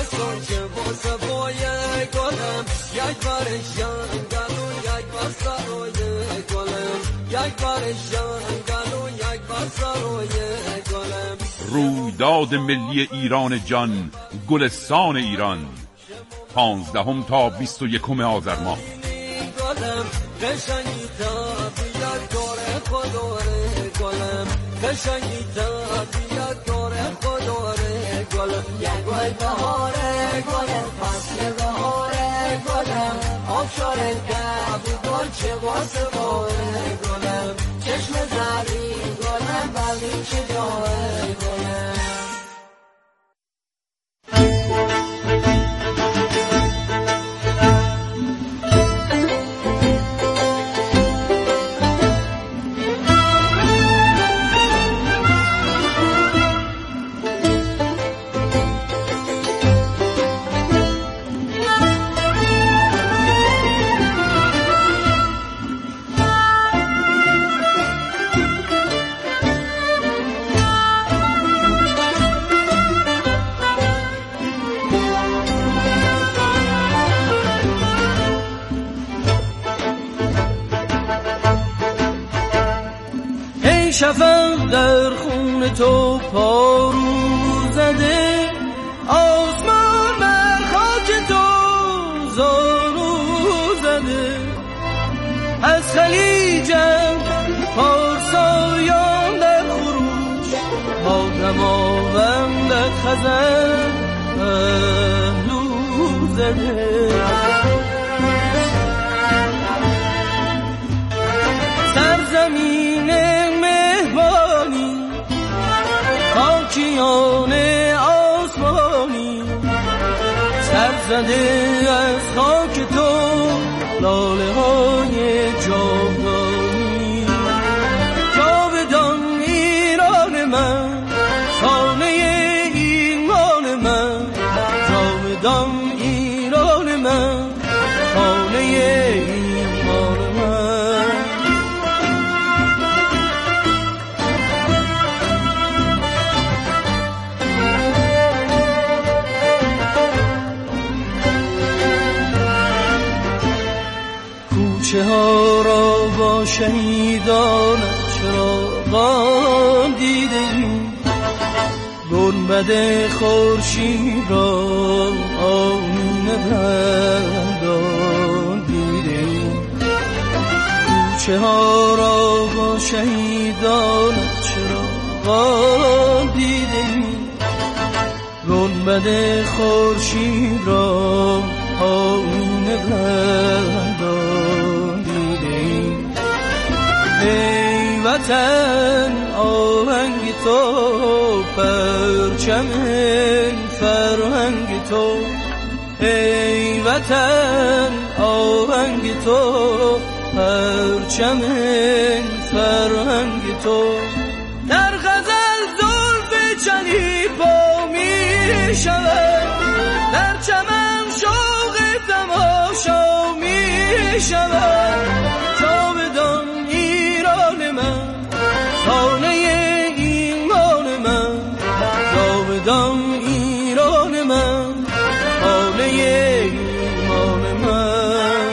سوچ واسه بای گلم یک بارش جنگل و یک بار سروی گلم یک بارش جنگل و یک بار سروی گلم. رویداد ملی ایران جان، گلستان ایران، 15 تا 21 آذر ماه. قشنگی تا بیاد کار خداره گلم قشنگی تا بیاد کار خداره گلم. یک گل بهاره گلم فصل بهاره گلم آبشار گب گل چه واسه باره گلم چشم زرین گلم بلی چه داره گلم. شفق در خون تو پارو زده آسمان بر خاک تو زانو زده از خلیجم پارسایان در خروش با دماوند خزر پهلو زده سرزمین خاکیان آسمانی سرزده از خاک تو لاله های جاودانی جاودان ایران من خانه ایمان من جاودان ایران من خانه ایمان من. کوچه ها را با شهیدان چراغان دیده ایم گنبد خورشید را آینه بندان دیده ایم کوچه ها را با شهیدان چراغان دیده ایم گنبد خورشید را آینه بندان دیده ایم. ای وطن آهنگ تو پرچم فرهنگ تو ای وطن آهنگ تو پرچم فرهنگ تو در غزل زلف چلیپا می شود در چمن شوق تماشا می شود جاودان ایران من خانه ایمان من جاودان ایران من خانه ایمان من.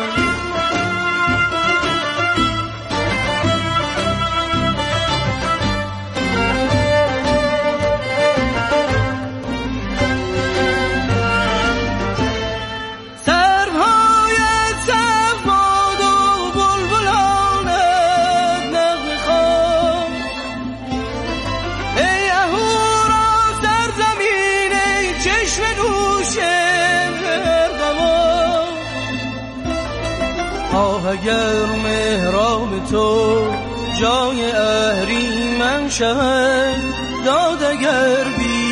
اگر مهراب تو جای اهریمن شود داد اگر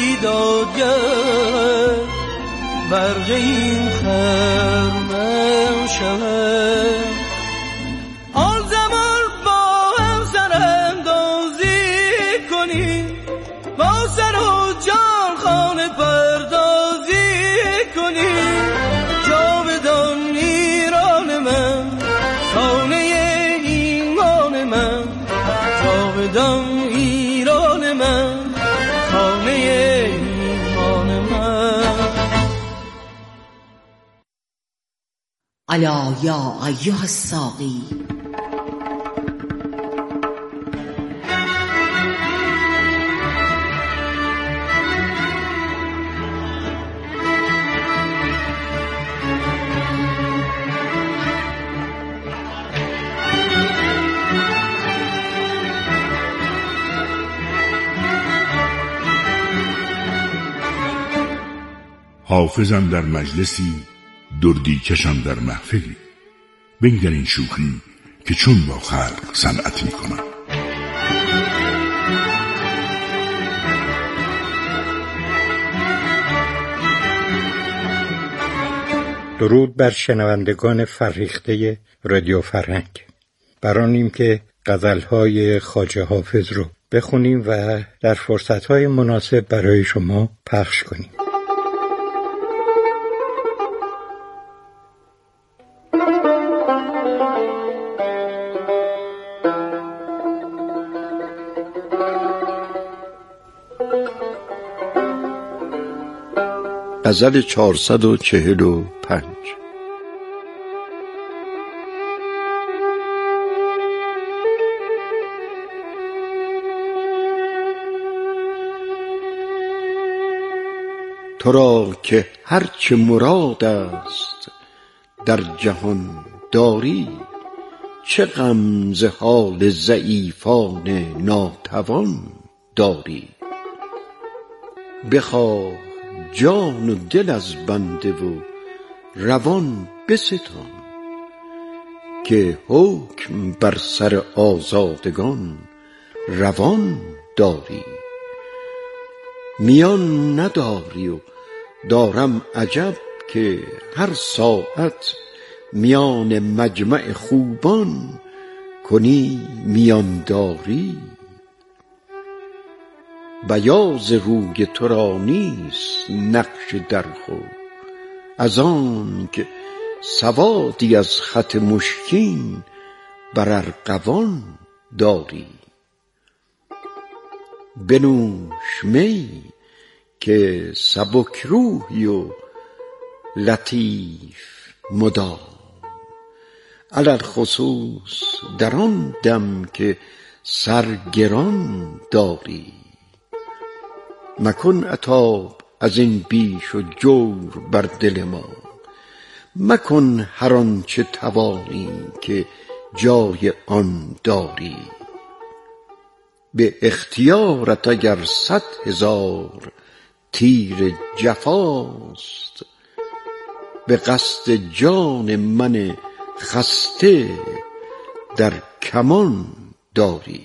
بیدادگر برق این خرمن شود آن زمان با هم سراندازی کنی با سر و جان خانه پردازی کنی جاودان ایران من خانه ایمان من جاودان ایران من خانه ایمان من. الا یا ایها الساقی. حافظم در مجلسی، دردی کشم در محفلی. بنگر این شوخی که چون با خلق صنعت می کنم. درود بر شنوندگان فرهیخته رادیو فرهنگ. برانیم که غزل‌های خواجه حافظ رو بخونیم و در فرصت‌های مناسب برای شما پخش کنیم. غزل 445. تو را که هرچه مراد است در جهان داری، چه غم ز حال ضعیفان ناتوان داری. بخواه جان و دل از بنده و روان بستان، که حکم بر سر آزادگان روان داری. میان نداری و دارم عجب که هر ساعت میان مجمع خوبان کنی میان داری. بیاض روی تو را نیست نقش در خود، از آن که سوادی از خط مشکین بر ارغوان داری. بنوش می که سبک روحی و لطیف مدام، علی الخصوص در آن دم که سرگران داری. مکن عتاب از این بیش و جور بر دل ما، مکن هر آنچه توانی که جای آن داری. به اختیارت اگر 100,000 تیر جفاست، به قصد جان من خسته در کمان داری.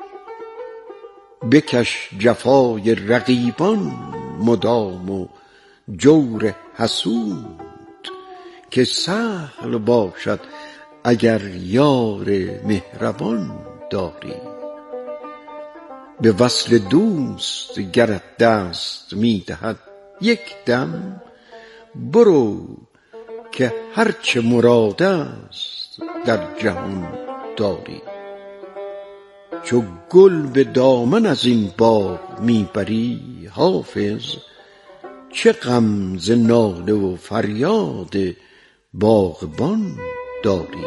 بکش جفای رقیبان مدام و جور حسود، که سهل باشد اگر یار مهربان داری. به وصل دوست گرت دست می دهد یک دم، برو که هرچه مراد است در جهان داری. چو گل به دامن از این باغ می بری حافظ، چه غم ز ناله و فریاد باغبان داری.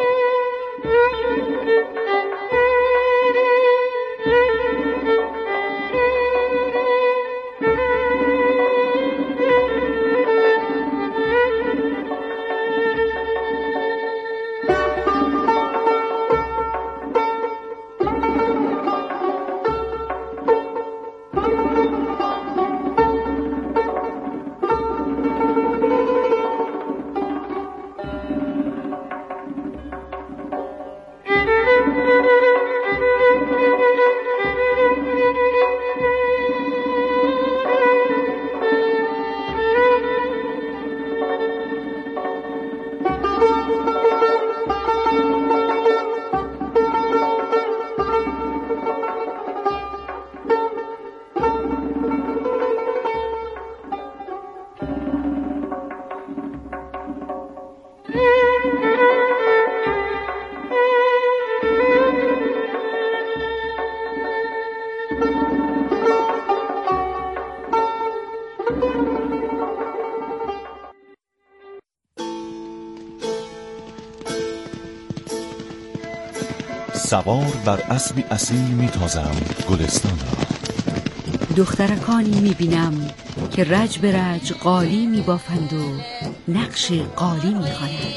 سوار بر اسبی اصیل میتازم گلستان را. دخترکانی میبینم که رج به رج قالی میبافند و نقش قالی میخوانند.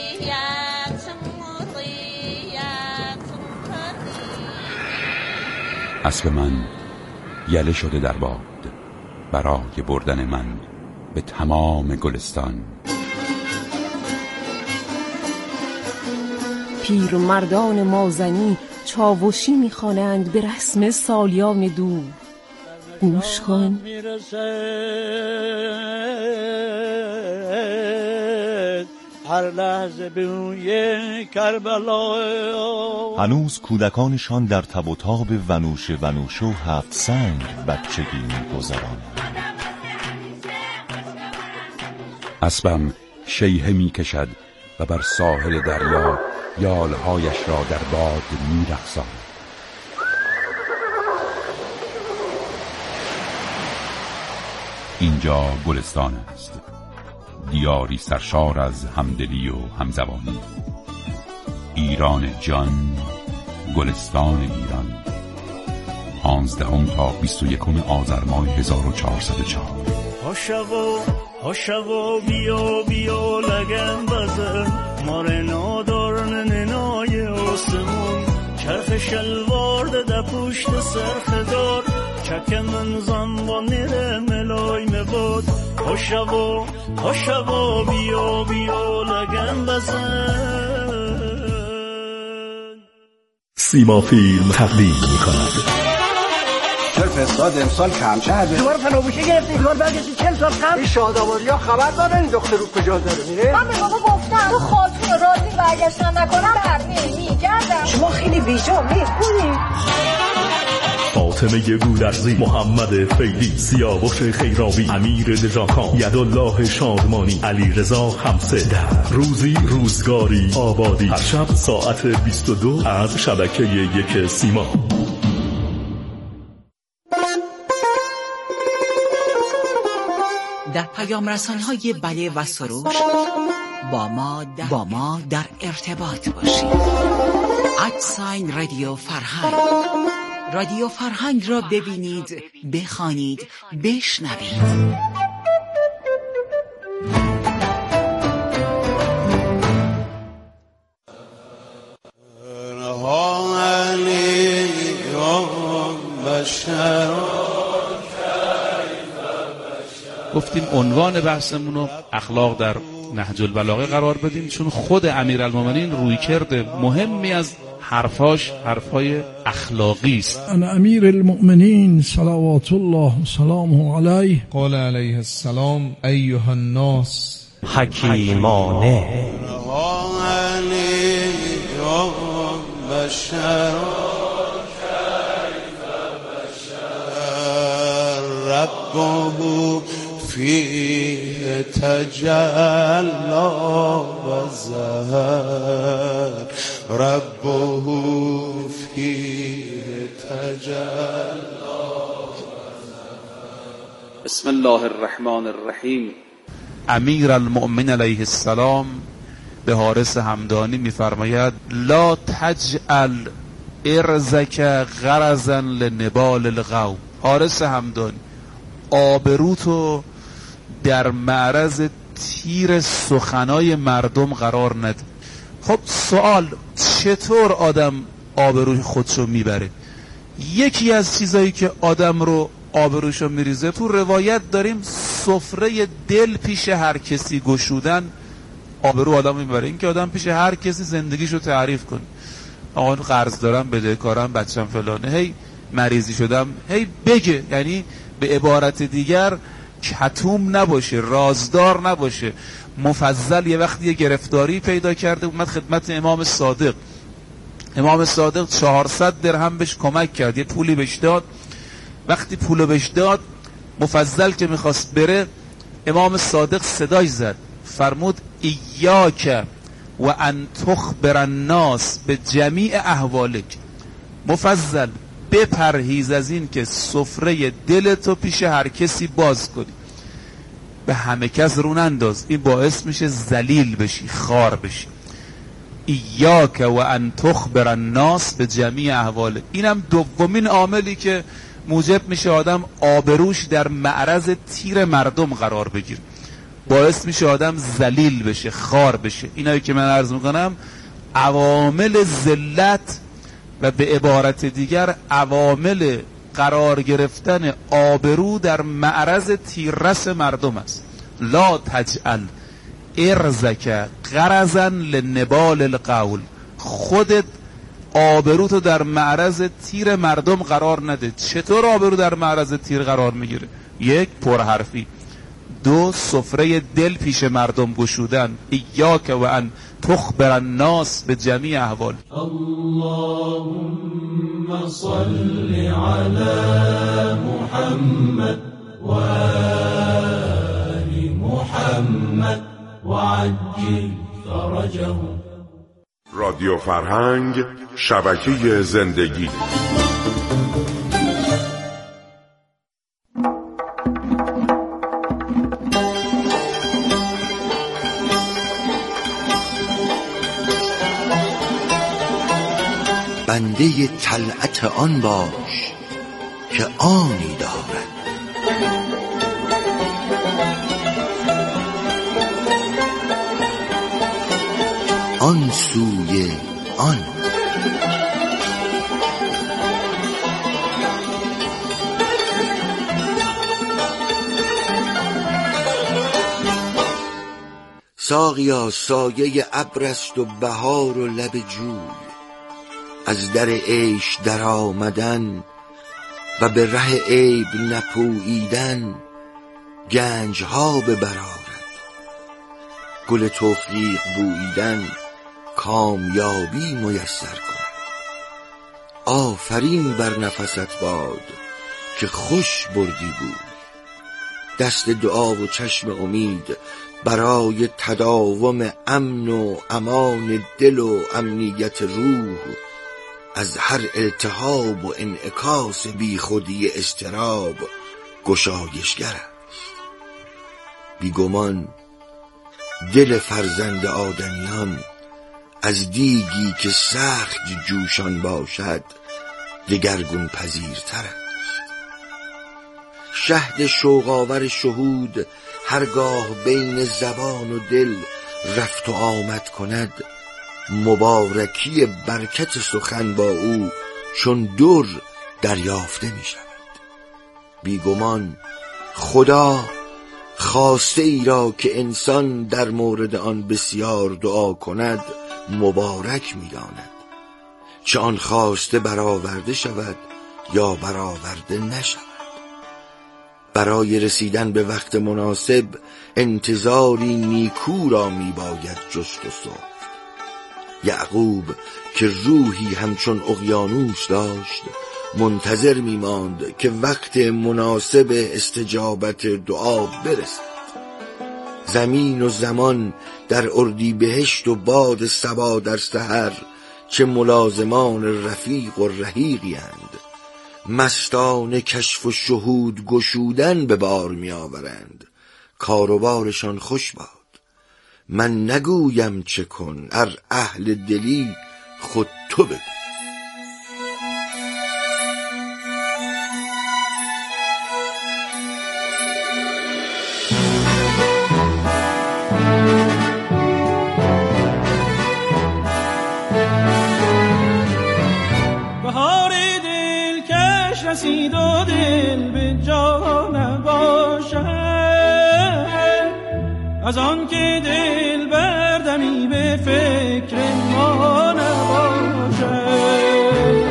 اسب من یله شده در باد برای بردن من به تمام گلستان. پیرمردان مازنی چاوشی میخوانند به رسم سالیان دور. گوش کن. هر لحظه به روی کربلا. هنوز کودکانشان در تب و تاب ونوش و هفت سنگ بچگی می‌گذرانند. اسبم شیهه می‌کشد و بر ساحل دریا یالهایش را در باد می‌رقصاند. اینجا گلستان است، دیاری سرشار از همدلی و همزبانی. ایران جان، گلستان ایران. 15 تا 21 آذر ماه 1404. هاشوا بیا لگن بزن، مار نادار ننای آسمون. چرخ شلوار ده پشت سرخ دار، چک من زنبان نیره ملای مباد. هاشوا بیا لگن بزن. سیما فیلم تقدیم می‌کند. چرا فساد امسال کم شده؟ دوباره فناوشه گرفتی، دوباره برگشتی 40 سال قبل. این شادآوری‌ها خبر داره این دختر رو کجا داره میره؟ من به بابا گفتم تو خالتون راضی برگشتن نکنم برمیگردم. شما خیلی بی‌جامید کنید. فاطمه گودرزی، محمد فیلی، سیاوش خیرابی، امیر دژاکان، یدالله شادمانی، علی رضا خمسه. در روزی روزگاری آبادی، هر شب ساعت 22 از شبکه 1 سیما. در پیام رسان‌های بله و سروش با ما در ارتباط باشید. رادیو فرهنگ. رادیو فرهنگ را ببینید، بخوانید، بشنوید. گفتیم عنوان بحثمون رو اخلاق در نهج البلاغه قرار بدیم، چون خود امیرالمومنین رویکرد مهمی از حرفای اخلاقی است. انا امیر المؤمنین صلوات الله سلامه علیه قال علیه السلام ایها الناس حکیمانه ربه فيه تجلى وزهر ربه فيه تجلى. بسم الله الرحمن الرحیم. امیرالمؤمنین علیه السلام به حارث همدانی میفرماید لا تجعل ارزک غرضا لنبال القوم. حارث همدانی، آبروتو در معرض تیر سخنای مردم قرار نده. خب سوال، چطور آدم آبروی خودشو میبره؟ یکی از چیزایی که آدم رو آبروشو میریزه، تو روایت داریم سفره دل پیش هر کسی گشودن آبرو آدم میبره. این که آدم پیش هر کسی زندگیشو تعریف کنه، آقا قرض دارم، بدهکارم، بچم فلانه، هی مریضی شدم، هی بگه. یعنی به عبارت دیگر کتوم نباشه، رازدار نباشه. مفضل یه وقتی یه گرفتاری پیدا کرده، اومد خدمت امام صادق. امام صادق 400 درهم بهش کمک کرد، یه پولی بهش داد. وقتی پولو بهش داد، مفضل که میخواست بره، امام صادق صدای زد، فرمود ایاک و ان تخبر الناس به جمیع احوالک. مفضل بپرهیز از این که سفره دلتو پیش هر کسی باز کنی، به همه کس رو ننداز. این باعث میشه ذلیل بشی، خار بشی. ایاک و ان تخبر الناس به جمیع احواله. اینم دومین عاملی که موجب میشه آدم آبروش در معرض تیر مردم قرار بگیره، باعث میشه آدم ذلیل بشه، خار بشه. اینایی که من عرض میکنم عوامل ذلت و به عبارت دیگر عوامل قرار گرفتن آبرو در معرض تیررس مردم است. لا تجعل ارزک غرضا لنبال القول. خودت آبرو تو در معرض تیر مردم قرار نده. چطور آبرو در معرض تیر قرار میگیره؟ یک، پرحرفی. دو، سفره دل پیش مردم گشودن. ایاک و ان تخبر الناس به جمیع احوال. اللهم صل علی محمد و آل محمد و عجل فرجهم. رادیو فرهنگ، شبکه زندگی. بنده طلعت آن باش که آنی دارد. آن سوی آن. ساقیا سایه ابر است و بهار و لب جوی، از در عیش در آمدن و به ره عیب نپوییدن گنجها به برآرد. گل توفیق بوییدن کامیابی میسر کند. آفرین بر نفست باد که خوش بردی بود. دست دعا و چشم امید برای تداوم امن و امان دل و امنیت روح از هر التهاب و انعکاس بی خودی اضطراب گشایشگر است. بیگمان دل فرزند آدمیان از دیگی که سخت جوشان باشد دگرگون پذیرتر است. شهد شوقاور شهود هرگاه بین زبان و دل رفت و آمد کند، مبارکی برکت سخن با او چون در دریافته می شود. بیگمان خدا خواسته ای را که انسان در مورد آن بسیار دعا کند مبارک می داند، چه آن خواسته برآورده شود یا برآورده نشود. برای رسیدن به وقت مناسب انتظاری نیکو را می باید جست و سفت. یعقوب که روحی همچون اقیانوس داشت منتظر می ماند که وقت مناسب استجابت دعا برسد. زمین و زمان در اردیبهشت و باد صبا در سحر چه ملازمان رفیق و رحیقی اند. مستان کشف و شهود گشودن به بار می آورند. کاروبارشان خوش باد. من نگویم چه کن، ار اهل دلی خود تو بگو. بهار دلکش رسید و دل به جا نباشد، از آن که دل بردمی به فکر ما نباشد.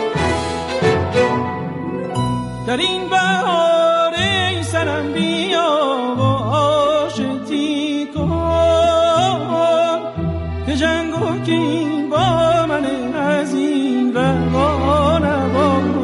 در این بهار ای سرم بیا و آشتی کن، که جنگ و کین با من از این روا نباشد.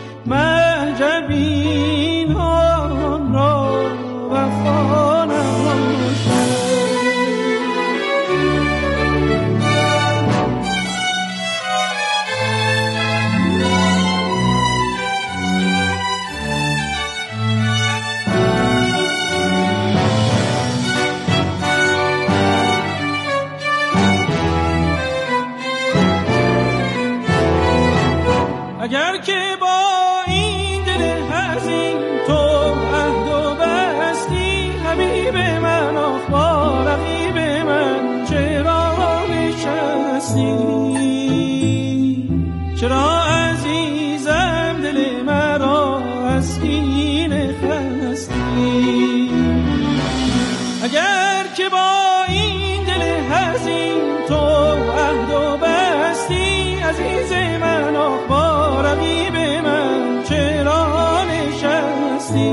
وفا هزین تو عهد و بستی حبیب من آخ با رقیب من چرا نشستی چرا عزیزم دل مرا از کینه خستی اگر که با این دل حزین تو عهد و بستی عزیز من آخ با رقیب من چرا نشستی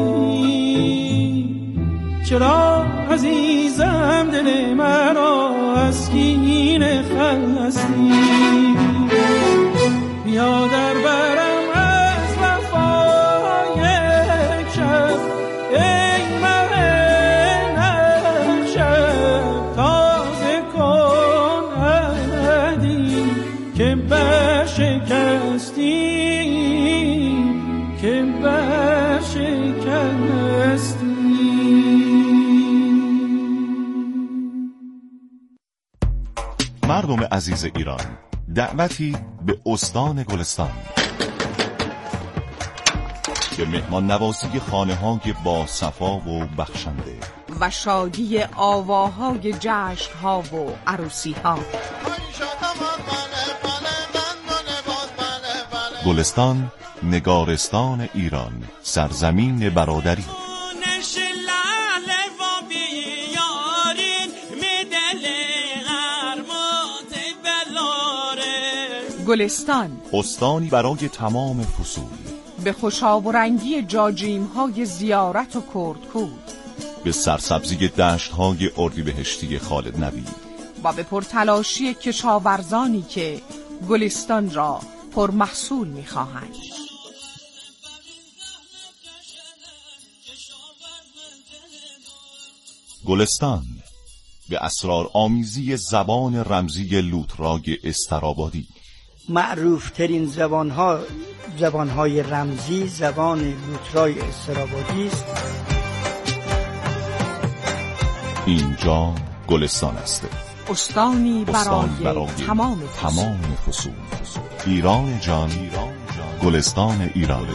چرا عزیزم دل مرا از کینه خستی بیا در برم از وفا یک شب ای مه نخشب تازه کن عهدی که برشکستی که برشکستی. مردم عزیز ایران، دعوتی به استان گلستان، به مهمان نوازی خانه‌های با صفا و بخشنده و شادی آواهای جشن‌ها و عروسی‌ها. گلستان، نگارستان ایران، سرزمین برادری. گلستان، استانی برای تمام فصول، به خوش‌آورنگی جاجیم‌های زیارت و کردکود، به سرسبزی دشت‌های اردیبهشتی خالد نبی و به پرتلاشی کشاورزانی که گلستان را پرمحصول می‌خواهند. گلستان، به اسرارآمیزی زبان رمزی لوتراگ استرابادی. معروفترین زبانهای رمزی زبان لوترای استرابادی است. اینجا گلستان است، استانی برای تمام فصول. ایران جان، گلستان ایران.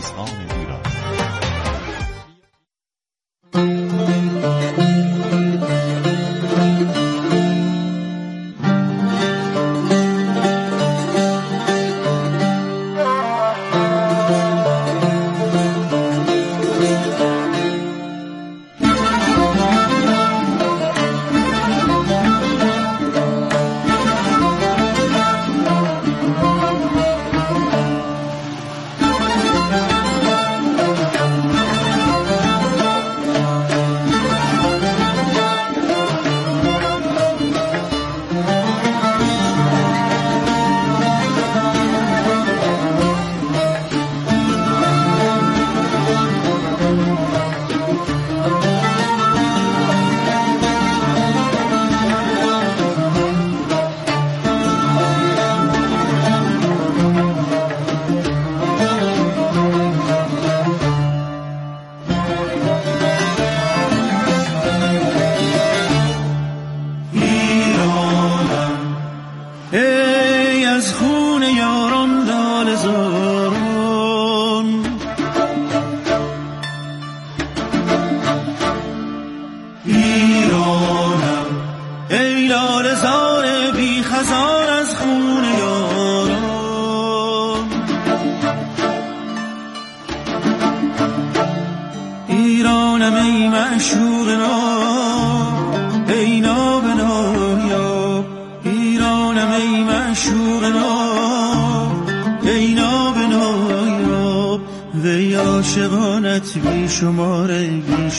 عاشقانت بی شماره بی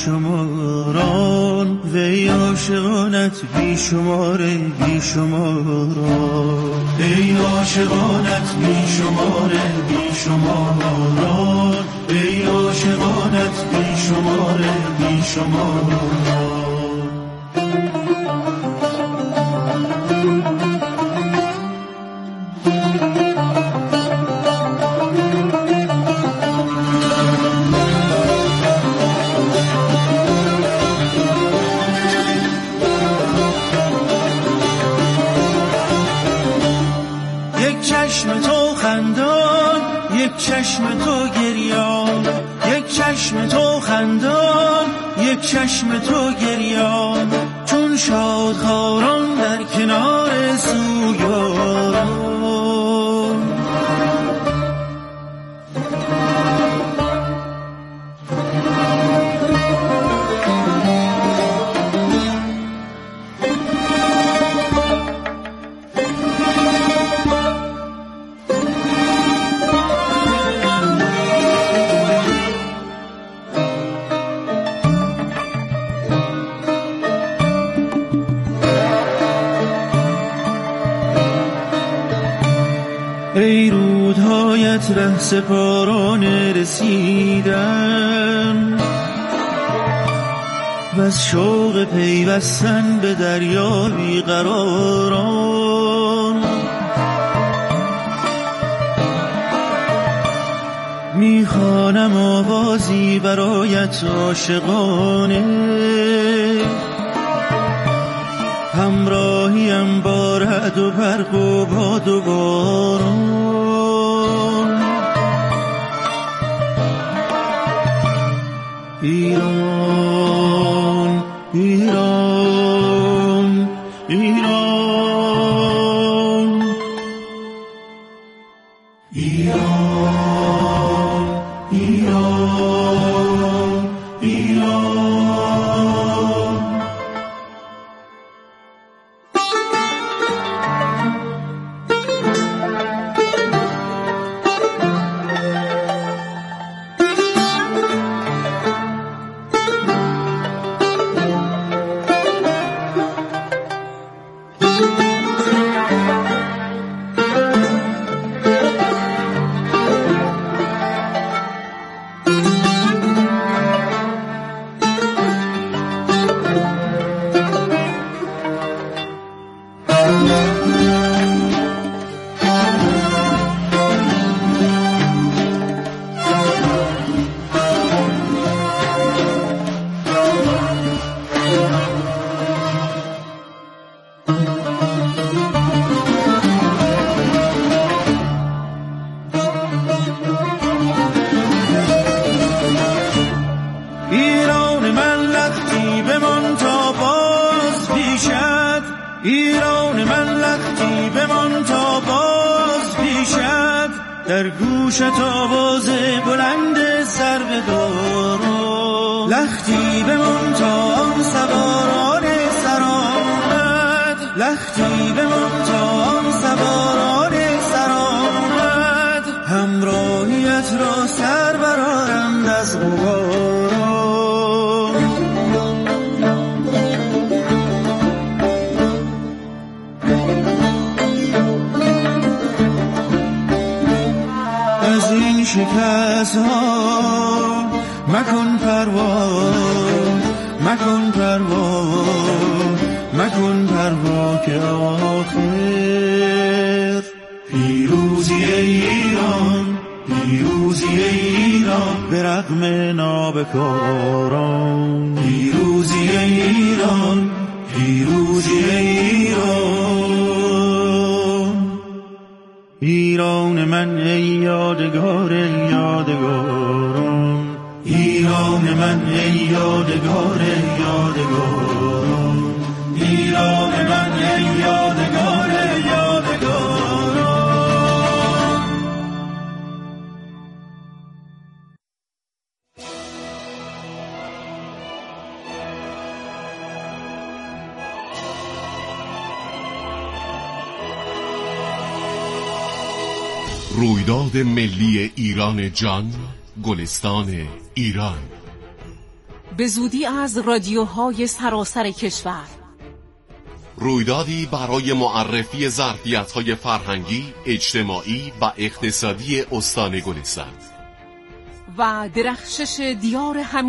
شماران وی عاشقانت بی شماره بی شماران ای عاشقانت بی شماره بی شماران ای عاشقانت بی شماره بی شماران. چشم تو گریان، یک چشم چشم تو خندان یک چشم تو گریان، چون شادخواران در کنار سویان. ای رودهایت ره سپاران رسیدن، و از شوق پیوستن به دریا بیقراران. میخوانم آوازی برایت عاشقانه، همراهیم با رعد و برق و باد و باران. ایران ایران ایران ایران ایران ایران. ایران من لختی بمان تا باز پیشت، در گوشت آواز بلند سر بدار. لختی بمان تا آن سواران سرآمد، لختی بمان تا آن سواران سرآمد، همراهیت را سر برآرند از غبار. شکست ها مکن پروا، مکن پروا، مکن پروا که آخر پیروزی ایران، پیروزی ایران به رغم نابکاران. پیروزی ایران، پیروزی ایران. ایران من ای یادگار یادگاران، ایران من ای یادگار یادگاران، ایران من ای یادگار یادگاران. رویداد ملی ایران جان، گلستان ایران. به زودی از رادیوهای سراسر کشور. رویدادی برای معرفی ظرفیت‌های فرهنگی، اجتماعی و اقتصادی استان گلستان و درخشش دیار